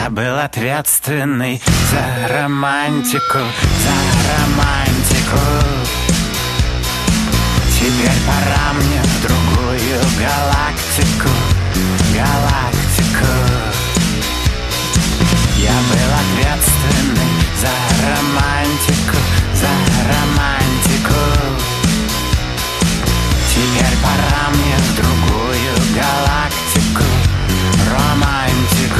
Я был ответственный за романтику, за романтику. Теперь пора мне в другую галактику, галактику. Я был ответственный за романтику, за романтику. Теперь пора мне в другую галактику, романтику.